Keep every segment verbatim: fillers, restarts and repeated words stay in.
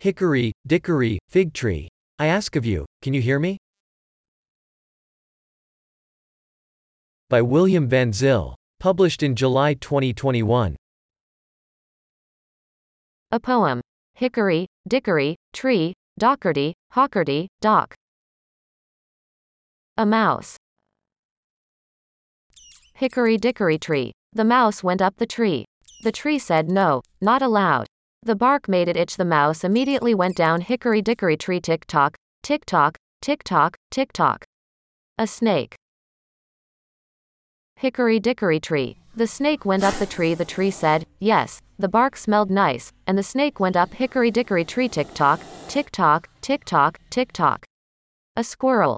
Hickory, dickory, fig tree. I ask of you, can you hear me? By William Van Zyl. Published in July twenty twenty-one. A poem. Hickory, dickory, tree, dockerty, hockerty, dock. A mouse. Hickory dickory tree. The mouse went up the tree. The tree said no, not allowed. The bark made it itch. The mouse immediately went down hickory dickory tree. Tick tock, tick tock, tick tock, tick tock. A snake. Hickory dickory tree. The snake went up the tree. The tree said yes. The bark smelled nice, and the snake went up hickory dickory tree. Tick tock, tick tock, tick tock, tick tock. A squirrel.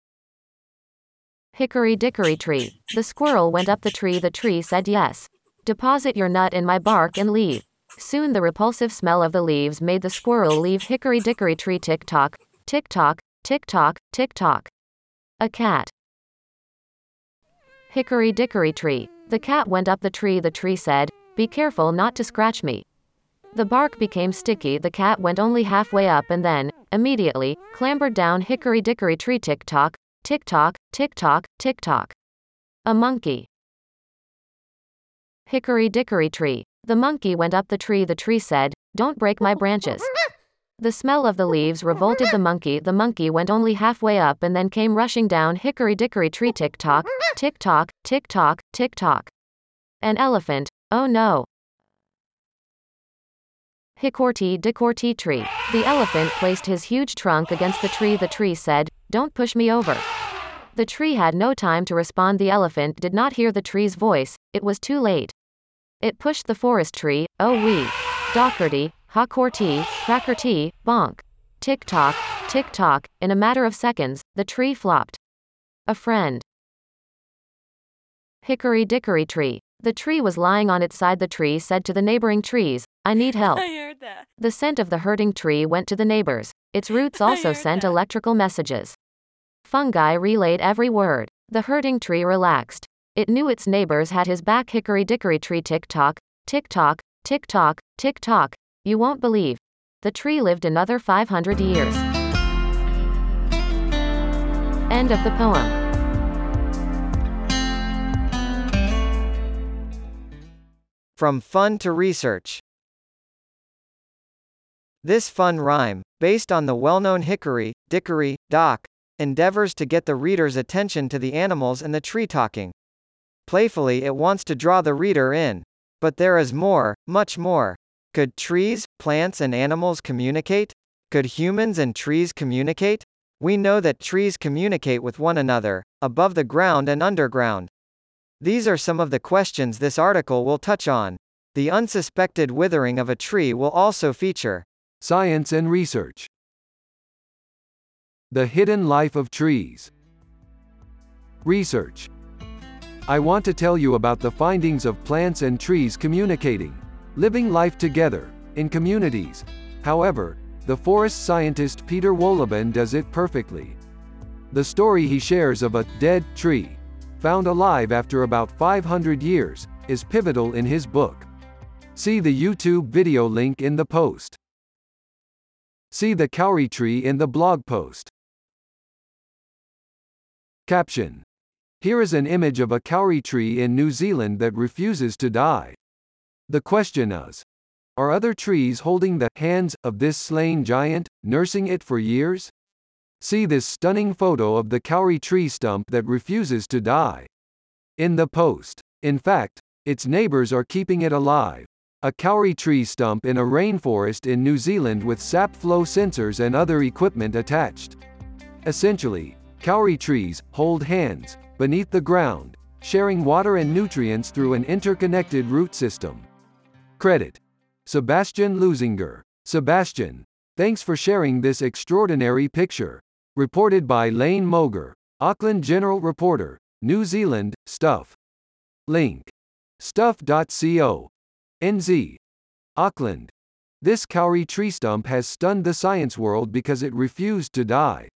Hickory dickory tree. The squirrel went up the tree. The tree said yes. Deposit your nut in my bark and leave. Soon the repulsive smell of the leaves made the squirrel leave hickory dickory tree. Tick tock, tick tock, tick tock, tick tock. A cat. Hickory dickory tree. The cat went up the tree. The tree said, be careful not to scratch me. The bark became sticky. The cat went only halfway up and then, immediately, clambered down hickory dickory tree. Tick tock, tick tock, tick tock, tick tock. A monkey. Hickory dickory tree. The monkey went up the tree. The tree said, don't break my branches. The smell of the leaves revolted the monkey. The monkey went only halfway up and then came rushing down hickory dickory tree. Tick tock, tick tock, tick tock, tick tock. An elephant. Oh no. Hickorty dickorty tree. The elephant placed his huge trunk against the tree. The tree said, don't push me over. The tree had no time to respond. The elephant did not hear the tree's voice. It was too late. It pushed the forest tree. Oh wee. Dockerty, hockorty, crackerty, bonk. Tick tock, tick tock. In a matter of seconds, the tree flopped. A friend. Hickory dickory tree. The tree was lying on its side. The tree said to the neighboring trees, I need help. I heard that. The scent of the hurting tree went to the neighbors. Its roots also sent that. electrical messages. Fungi relayed every word. The hurting tree relaxed. It knew its neighbors had his back. Hickory dickory tree. Tick tock, tick tock, tick tock, tick tock. You won't believe. The tree lived another five hundred years. End of the poem. From fun to research. This fun rhyme, based on the well-known hickory, dickory, dock, endeavors to get the reader's attention to the animals and the tree talking. Playfully it wants to draw the reader in. But there is more, much more. Could trees, plants and animals communicate? Could humans and trees communicate? We know that trees communicate with one another, above the ground and underground. These are some of the questions this article will touch on. The unsuspected withering of a tree will also feature. Science and research. The hidden life of trees. Research. I want to tell you about the findings of plants and trees communicating, living life together, in communities. However, the forest scientist Peter Wohlleben does it perfectly. The story he shares of a dead tree, found alive after about five hundred years, is pivotal in his book. See the YouTube video link in the post. See the kauri tree in the blog post. Caption. Here is an image of a kauri tree in New Zealand that refuses to die. The question is, are other trees holding the hands of this slain giant, nursing it for years? See this stunning photo of the kauri tree stump that refuses to die. In the post. In fact, its neighbors are keeping it alive. A kauri tree stump in a rainforest in New Zealand with sap flow sensors and other equipment attached. Essentially, kauri trees hold hands beneath the ground, sharing water and nutrients through an interconnected root system. Credit. Sebastian Lusinger. Sebastian, thanks for sharing this extraordinary picture. Reported by Lane Moger, Auckland General Reporter, New Zealand, Stuff. Link. stuff dot co. N Z. Auckland. This kauri tree stump has stunned the science world because it refused to die.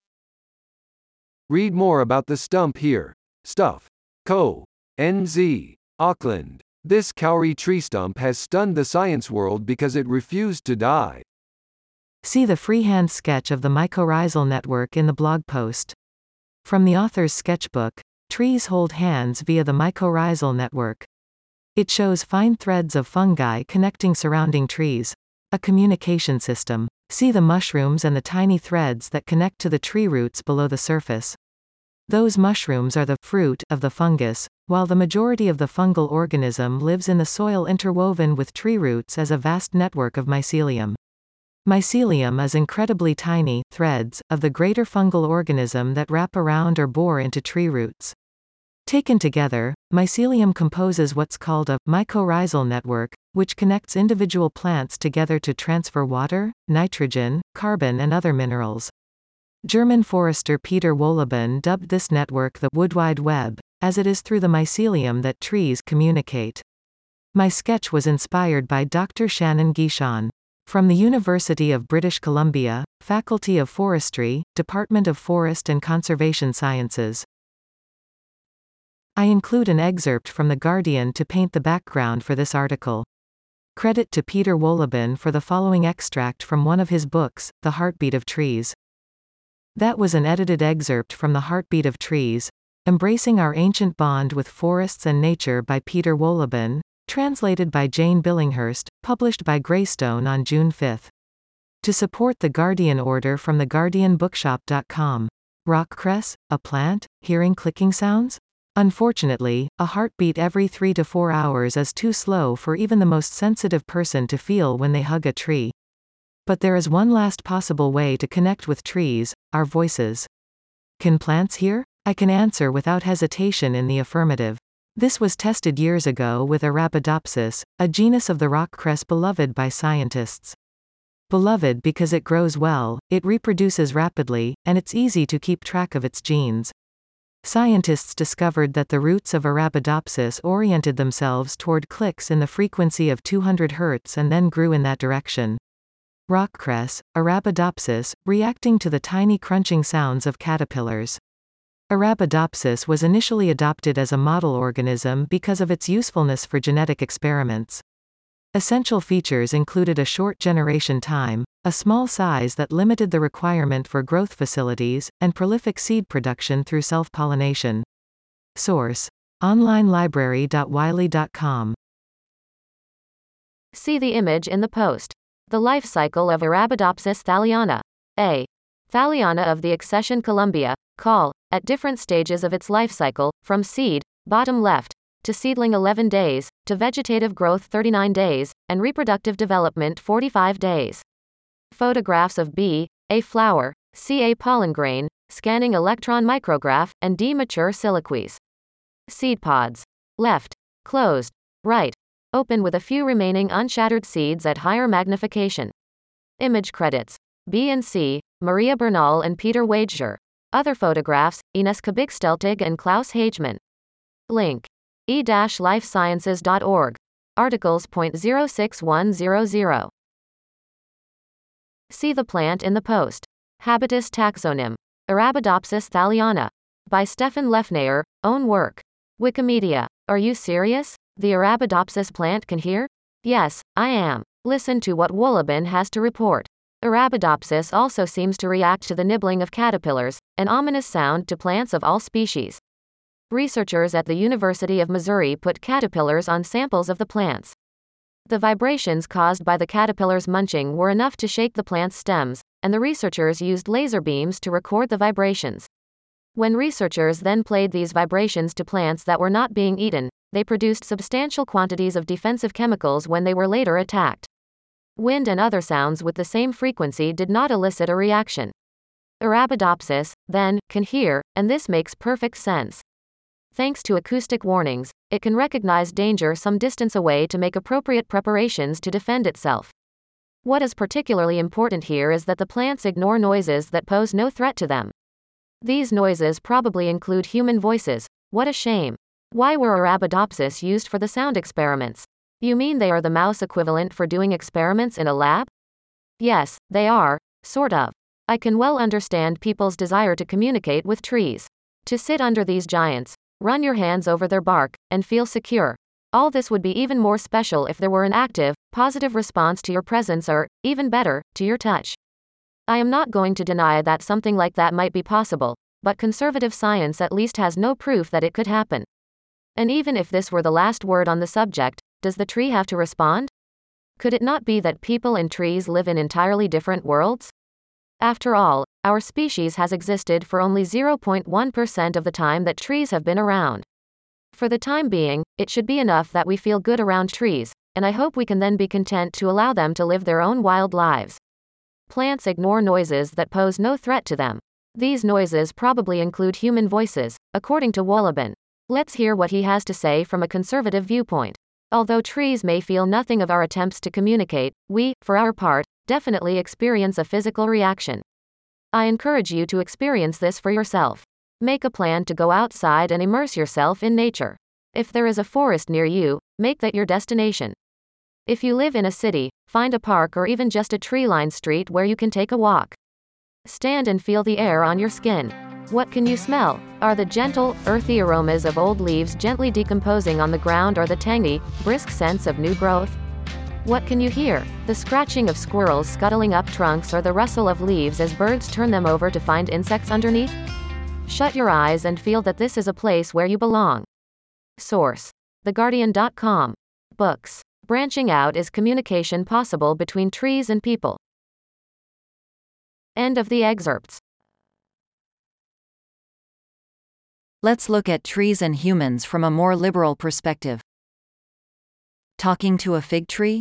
Read more about the stump here. Stuff. Co. N Z. Auckland. This kauri tree stump has stunned the science world because it refused to die. See the freehand sketch of the mycorrhizal network in the blog post. From the author's sketchbook, Trees Hold Hands via the Mycorrhizal Network. It shows fine threads of fungi connecting surrounding trees. A communication system. See the mushrooms and the tiny threads that connect to the tree roots below the surface. Those mushrooms are the fruit of the fungus, while the majority of the fungal organism lives in the soil interwoven with tree roots as a vast network of mycelium. Mycelium is incredibly tiny threads of the greater fungal organism that wrap around or bore into tree roots. Taken together, mycelium composes what's called a mycorrhizal network, which connects individual plants together to transfer water, nitrogen, carbon and other minerals. German forester Peter Wohlleben dubbed this network the Wood Wide Web, as it is through the mycelium that trees communicate. My sketch was inspired by Doctor Shannon Guichon. From the University of British Columbia, Faculty of Forestry, Department of Forest and Conservation Sciences. I include an excerpt from The Guardian to paint the background for this article. Credit to Peter Wohlleben for the following extract from one of his books, The Heartbeat of Trees. That was an edited excerpt from The Heartbeat of Trees, Embracing Our Ancient Bond with Forests and Nature by Peter Wohlleben, translated by Jane Billinghurst, published by Greystone on June fifth. To support The Guardian order from the guardian bookshop dot com. Rockcress, a plant, hearing clicking sounds? Unfortunately, a heartbeat every three to four hours is too slow for even the most sensitive person to feel when they hug a tree. But there is one last possible way to connect with trees, our voices. Can plants hear? I can answer without hesitation in the affirmative. This was tested years ago with Arabidopsis, a genus of the rockcress beloved by scientists. Beloved because it grows well, it reproduces rapidly, and it's easy to keep track of its genes. Scientists discovered that the roots of Arabidopsis oriented themselves toward clicks in the frequency of two hundred hertz and then grew in that direction. Rockcress, Arabidopsis, reacting to the tiny crunching sounds of caterpillars. Arabidopsis was initially adopted as a model organism because of its usefulness for genetic experiments. Essential features included a short generation time, a small size that limited the requirement for growth facilities, and prolific seed production through self-pollination. Source: online library dot wiley dot com. See the image in the post. The life cycle of Arabidopsis thaliana. A. Thaliana of the accession Columbia, call, at different stages of its life cycle, from seed, bottom left, to seedling eleven days, to vegetative growth thirty-nine days, and reproductive development forty-five days. Photographs of B. A flower, C. A pollen grain, scanning electron micrograph, and D. mature siliques. Seed pods. Left. Closed. Right. Open with a few remaining unshattered seeds at higher magnification. Image credits. B and C, Maria Bernal and Peter Wager. Other photographs, Ines Kabig-Steltig and Klaus Hagemann. Link. e dash life sciences dot org. Articles point zero six one zero zero. See the plant in the post. Habitus taxonym. Arabidopsis thaliana. By Stefan Lefnayer, own work. Wikimedia. Are you serious? The Arabidopsis plant can hear? Yes, I am. Listen to what Wohlleben has to report. Arabidopsis also seems to react to the nibbling of caterpillars, an ominous sound to plants of all species. Researchers at the University of Missouri put caterpillars on samples of the plants. The vibrations caused by the caterpillars munching were enough to shake the plant's stems, and the researchers used laser beams to record the vibrations. When researchers then played these vibrations to plants that were not being eaten, they produced substantial quantities of defensive chemicals when they were later attacked. Wind and other sounds with the same frequency did not elicit a reaction. Arabidopsis, then, can hear, and this makes perfect sense. Thanks to acoustic warnings, it can recognize danger some distance away to make appropriate preparations to defend itself. What is particularly important here is that the plants ignore noises that pose no threat to them. These noises probably include human voices. What a shame. Why were Arabidopsis used for the sound experiments? You mean they are the mouse equivalent for doing experiments in a lab? Yes, they are, sort of. I can well understand people's desire to communicate with trees. To sit under these giants, run your hands over their bark, and feel secure. All this would be even more special if there were an active, positive response to your presence or, even better, to your touch. I am not going to deny that something like that might be possible, but conservative science at least has no proof that it could happen. And even if this were the last word on the subject, does the tree have to respond? Could it not be that people and trees live in entirely different worlds? After all, our species has existed for only zero point one percent of the time that trees have been around. For the time being, it should be enough that we feel good around trees, and I hope we can then be content to allow them to live their own wild lives. Plants ignore noises that pose no threat to them. These noises probably include human voices, according to Wohlleben. Let's hear what he has to say from a conservative viewpoint. Although trees may feel nothing of our attempts to communicate, we, for our part, definitely experience a physical reaction. I encourage you to experience this for yourself. Make a plan to go outside and immerse yourself in nature. If there is a forest near you, make that your destination. If you live in a city, find a park or even just a tree-lined street where you can take a walk. Stand and feel the air on your skin. What can you smell? Are the gentle, earthy aromas of old leaves gently decomposing on the ground or the tangy, brisk scents of new growth? What can you hear? The scratching of squirrels scuttling up trunks or the rustle of leaves as birds turn them over to find insects underneath? Shut your eyes and feel that this is a place where you belong. Source: the guardian dot com. Books. Branching out is communication possible between trees and people. End of the excerpts. Let's look at trees and humans from a more liberal perspective. Talking to a fig tree?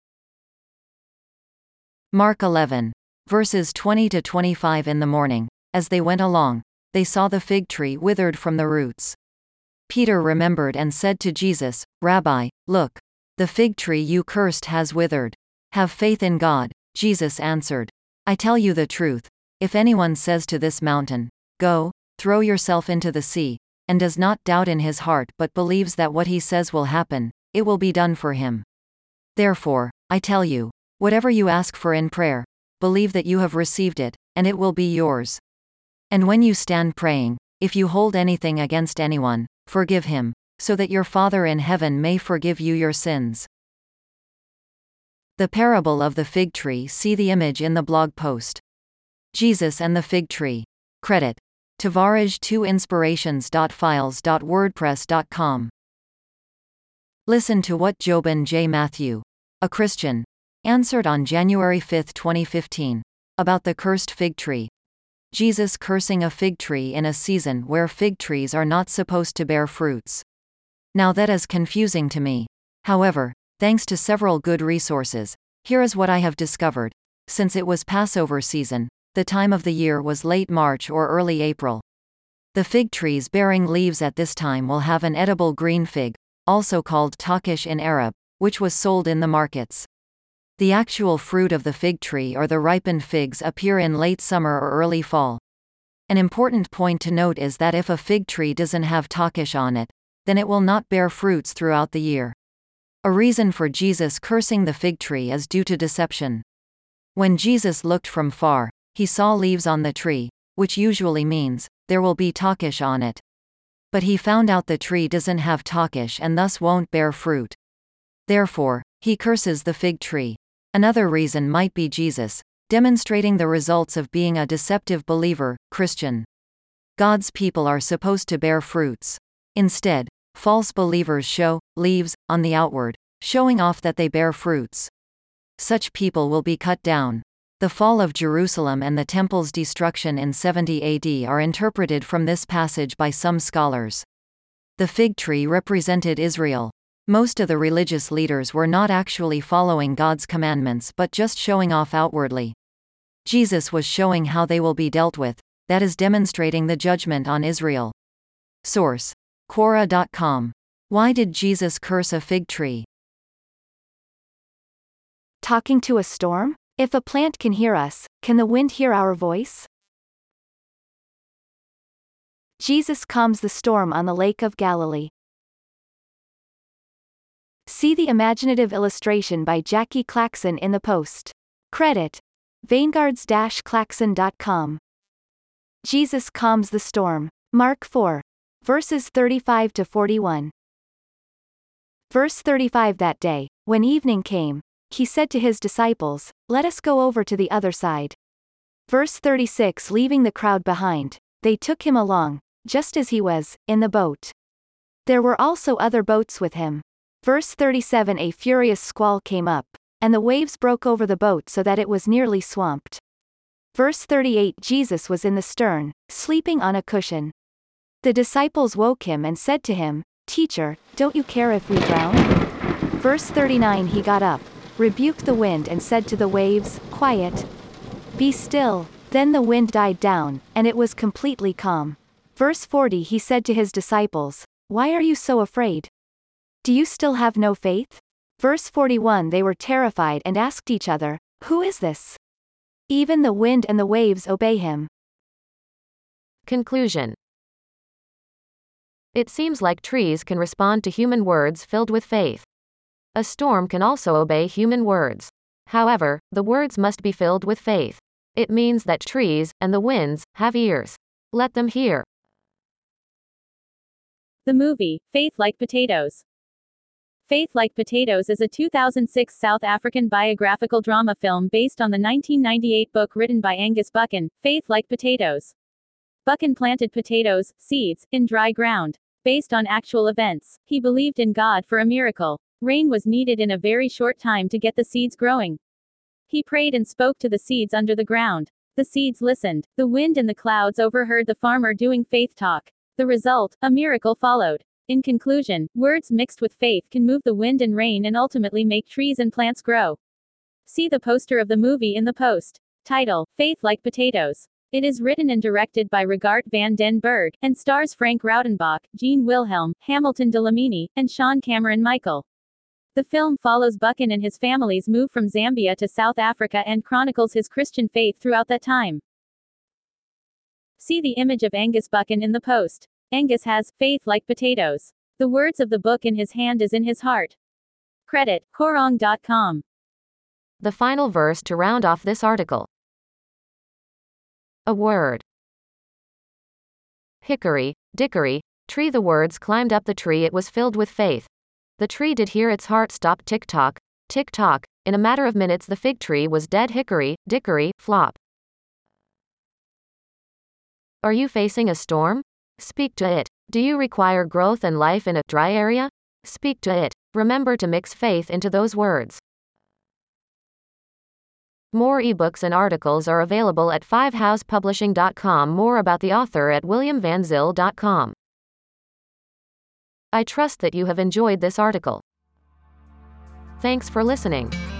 Mark eleven, verses twenty to twenty-five. In the morning, as they went along, they saw the fig tree withered from the roots. Peter remembered and said to Jesus, "Rabbi, look, the fig tree you cursed has withered. Have faith in God." Jesus answered, "I tell you the truth, if anyone says to this mountain, 'Go, throw yourself into the sea,' and does not doubt in his heart but believes that what he says will happen, it will be done for him. Therefore, I tell you, whatever you ask for in prayer, believe that you have received it, and it will be yours. And when you stand praying, if you hold anything against anyone, forgive him, so that your Father in heaven may forgive you your sins." The parable of the fig tree. See the image in the blog post. Jesus and the fig tree. Credit: Tavares two inspirations dot files dot wordpress dot com. Listen to what Jobin J. Matthew, a Christian, answered on January fifth, twenty fifteen, about the cursed fig tree. Jesus cursing a fig tree in a season where fig trees are not supposed to bear fruits. Now that is confusing to me. However, thanks to several good resources, here is what I have discovered. Since it was Passover season, the time of the year was late March or early April. The fig trees bearing leaves at this time will have an edible green fig, also called takish in Arab, which was sold in the markets. The actual fruit of the fig tree or the ripened figs appear in late summer or early fall. An important point to note is that if a fig tree doesn't have takish on it, then it will not bear fruits throughout the year. A reason for Jesus cursing the fig tree is due to deception. When Jesus looked from far, he saw leaves on the tree, which usually means, there will be takish on it. But he found out the tree doesn't have takish and thus won't bear fruit. Therefore, he curses the fig tree. Another reason might be Jesus, demonstrating the results of being a deceptive believer, Christian. God's people are supposed to bear fruits. Instead, false believers show leaves on the outward, showing off that they bear fruits. Such people will be cut down. The fall of Jerusalem and the temple's destruction in seventy A D are interpreted from this passage by some scholars. The fig tree represented Israel. Most of the religious leaders were not actually following God's commandments but just showing off outwardly. Jesus was showing how they will be dealt with, that is demonstrating the judgment on Israel. Source: Quora dot com. Why did Jesus curse a fig tree? Talking to a storm? If a plant can hear us, can the wind hear our voice? Jesus calms the storm on the Lake of Galilee. See the imaginative illustration by Jackie Claxon in the post. Credit: Vanguards Claxon dot com. Jesus calms the storm. Mark four. Verses thirty-five to forty-one. Verse thirty-five. That day, when evening came, he said to his disciples, "Let us go over to the other side." Verse thirty-six. Leaving the crowd behind, they took him along, just as he was, in the boat. There were also other boats with him. Verse thirty-seven. A furious squall came up, and the waves broke over the boat so that it was nearly swamped. Verse thirty-eight. Jesus was in the stern, sleeping on a cushion. The disciples woke him and said to him, "Teacher, don't you care if we drown?" Verse thirty-nine. He got up, rebuked the wind and said to the waves, "Quiet. Be still." Then the wind died down, and it was completely calm. Verse forty. He said to his disciples, "Why are you so afraid? Do you still have no faith?" Verse forty-one. They were terrified and asked each other, "Who is this? Even the wind and the waves obey him." Conclusion. It seems like trees can respond to human words filled with faith. A storm can also obey human words. However, the words must be filled with faith. It means that trees, and the winds, have ears. Let them hear. The movie, Faith Like Potatoes. Faith Like Potatoes is a two thousand six South African biographical drama film based on the nineteen ninety-eight book written by Angus Buchan, Faith Like Potatoes. Buchan planted potatoes, seeds, in dry ground. Based on actual events, he believed in God for a miracle. Rain was needed in a very short time to get the seeds growing. He prayed and spoke to the seeds under the ground. The seeds listened. The wind and the clouds overheard the farmer doing faith talk. The result, a miracle followed. In conclusion, words mixed with faith can move the wind and rain and ultimately make trees and plants grow. See the poster of the movie in the post. Title, Faith Like Potatoes. It is written and directed by Regard van den Berg, and stars Frank Rautenbach, Jean Wilhelm, Hamilton Delamini, and Sean Cameron Michael. The film follows Buchan and his family's move from Zambia to South Africa and chronicles his Christian faith throughout that time. See the image of Angus Buchan in the post. Angus has faith like potatoes. The words of the book in his hand is in his heart. Credit, Korong dot com. The final verse to round off this article. A word. Hickory, dickory, tree. The words climbed up the tree. It was filled with faith. The tree did hear its heart stop tick-tock, tick-tock. In a matter of minutes the fig tree was dead. Hickory, dickory, flop. Are you facing a storm? Speak to it. Do you require growth and life in a dry area? Speak to it. Remember to mix faith into those words. More ebooks and articles are available at five house publishing dot com. More about the author at william van zyl dot com. I trust that you have enjoyed this article. Thanks for listening.